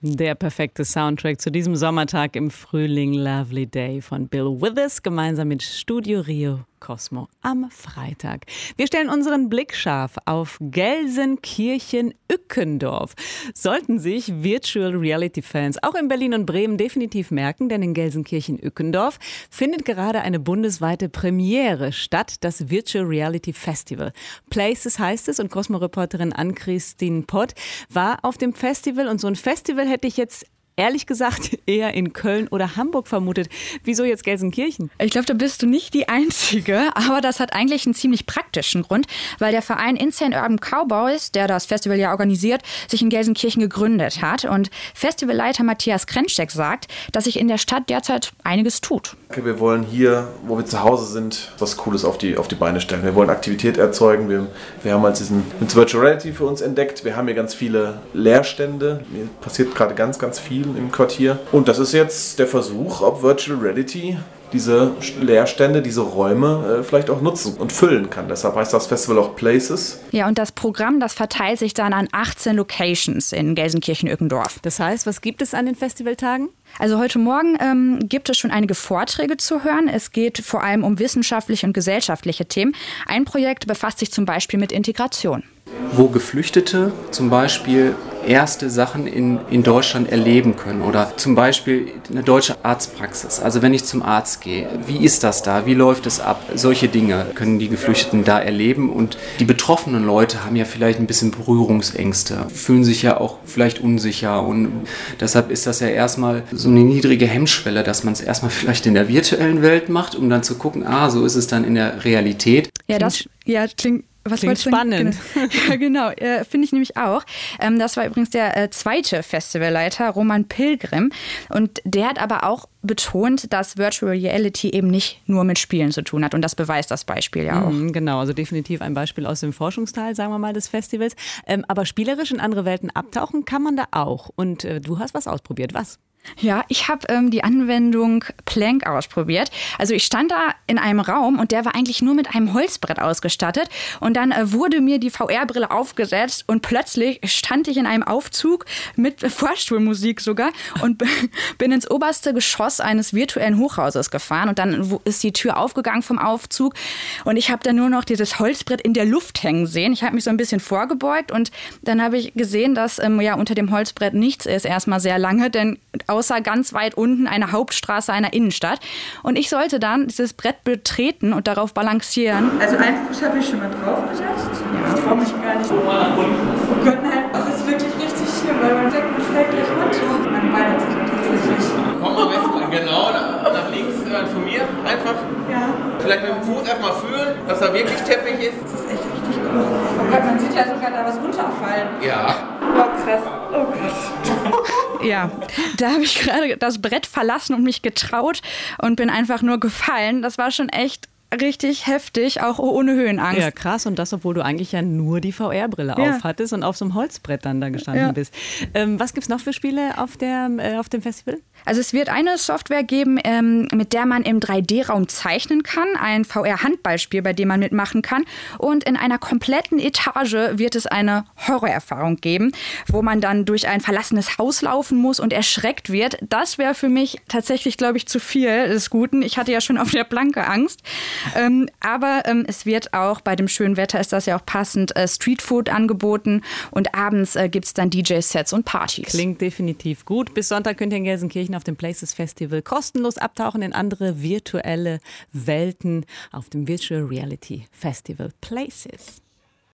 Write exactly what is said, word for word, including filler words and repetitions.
Der perfekte Soundtrack zu diesem Sommertag im Frühling, Lovely Day von Bill Withers gemeinsam mit Studio Rio Cosmo am Freitag. Wir stellen unseren Blick scharf auf Gelsenkirchen-Ückendorf. Sollten sich Virtual Reality Fans auch in Berlin und Bremen definitiv merken, denn in Gelsenkirchen-Ückendorf findet gerade eine bundesweite Premiere statt, das Virtual Reality Festival. Places heißt es, und Cosmo-Reporterin Ann-Christine Pott war auf dem Festival, und so ein Festival hätte ich jetzt ehrlich gesagt eher in Köln oder Hamburg vermutet. Wieso jetzt Gelsenkirchen? Ich glaube, da bist du nicht die Einzige, aber das hat eigentlich einen ziemlich praktischen Grund, weil der Verein Insane Urban Cowboys, der das Festival ja organisiert, sich in Gelsenkirchen gegründet hat. Und Festivalleiter Matthias Krenschek sagt, dass sich in der Stadt derzeit einiges tut. Wir wollen hier, wo wir zu Hause sind, was Cooles auf die, auf die Beine stellen. Wir wollen Aktivität erzeugen. Wir, wir haben halt diesen Virtual Reality für uns entdeckt. Wir haben hier ganz viele Leerstände. Hier passiert gerade ganz, ganz viel im Quartier. Und das ist jetzt der Versuch, ob Virtual Reality diese Leerstände, diese Räume äh, vielleicht auch nutzen und füllen kann. Deshalb heißt das Festival auch Places. Ja, und das Programm, das verteilt sich dann an achtzehn Locations in Gelsenkirchen-Ückendorf. Das heißt, was gibt es an den Festivaltagen? Also heute Morgen ähm, gibt es schon einige Vorträge zu hören. Es geht vor allem um wissenschaftliche und gesellschaftliche Themen. Ein Projekt befasst sich zum Beispiel mit Integration. Wo Geflüchtete zum Beispiel erste Sachen in, in Deutschland erleben können oder zum Beispiel eine deutsche Arztpraxis. Also wenn ich zum Arzt gehe, wie ist das da? Wie läuft es ab? Solche Dinge können die Geflüchteten da erleben, und die betroffenen Leute haben ja vielleicht ein bisschen Berührungsängste, fühlen sich ja auch vielleicht unsicher, und deshalb ist das ja erstmal so eine niedrige Hemmschwelle, dass man es erstmal vielleicht in der virtuellen Welt macht, um dann zu gucken, ah, so ist es dann in der Realität. Ja, das ja, klingt Was Klingt spannend. Genau. Ja, genau. Äh, Finde ich nämlich auch. Ähm, das war übrigens der äh, zweite Festivalleiter, Roman Pilgrim. Und der hat aber auch betont, dass Virtual Reality eben nicht nur mit Spielen zu tun hat. Und das beweist das Beispiel ja auch. Mhm, genau, also definitiv ein Beispiel aus dem Forschungsteil, sagen wir mal, des Festivals. Ähm, aber spielerisch in andere Welten abtauchen kann man da auch. Und äh, du hast was ausprobiert. Was? Ja, ich habe ähm, die Anwendung Plank ausprobiert. Also ich stand da in einem Raum, und der war eigentlich nur mit einem Holzbrett ausgestattet. Und dann äh, wurde mir die V R-Brille aufgesetzt, und plötzlich stand ich in einem Aufzug mit Vorstuhlmusik sogar und b- bin ins oberste Geschoss eines virtuellen Hochhauses gefahren. Und dann ist die Tür aufgegangen vom Aufzug, und ich habe dann nur noch dieses Holzbrett in der Luft hängen sehen. Ich habe mich so ein bisschen vorgebeugt, und dann habe ich gesehen, dass ähm, ja unter dem Holzbrett nichts ist, erstmal sehr lange, denn außer ganz weit unten eine Hauptstraße einer Innenstadt. Und ich sollte dann dieses Brett betreten und darauf balancieren. Also einen Fuß habe ich schon mal draufgesetzt. Ja. Ich traue mich gar nicht. Oh Gott, nein, das ist wirklich richtig schlimm, weil man denkt, man fällt gleich runter. Mein Bein hat sich tatsächlich. Komm am besten genau nach, nach links äh, von mir. Einfach. Ja. Vielleicht mit dem Fuß erstmal fühlen, dass da wirklich Teppich ist. Das ist echt richtig cool. Oh Gott, man sieht ja sogar da was runterfallen. Ja. Oh krass. Oh Gott. Ja, da habe ich gerade das Brett verlassen und mich getraut und bin einfach nur gefallen. Das war schon echt richtig heftig, auch ohne Höhenangst. Ja, krass. Und das, obwohl du eigentlich ja nur die V R-Brille Ja. auf hattest und auf so einem Holzbrett dann da gestanden Ja. bist. Ähm, was gibt's noch für Spiele auf, der, äh, auf dem Festival? Also es wird eine Software geben, ähm, mit der man im drei D-Raum zeichnen kann. Ein V R-Handballspiel, bei dem man mitmachen kann. Und in einer kompletten Etage wird es eine Horrorerfahrung geben, wo man dann durch ein verlassenes Haus laufen muss und erschreckt wird. Das wäre für mich tatsächlich, glaube ich, zu viel des Guten. Ich hatte ja schon auf der Planke Angst. Ähm, aber ähm, es wird auch, bei dem schönen Wetter ist das ja auch passend, äh, Streetfood angeboten. Und abends äh, gibt es dann D J-Sets und Partys. Klingt definitiv gut. Bis Sonntag könnt ihr in Gelsenkirchen auf dem Places Festival kostenlos abtauchen in andere virtuelle Welten auf dem Virtual Reality Festival Places.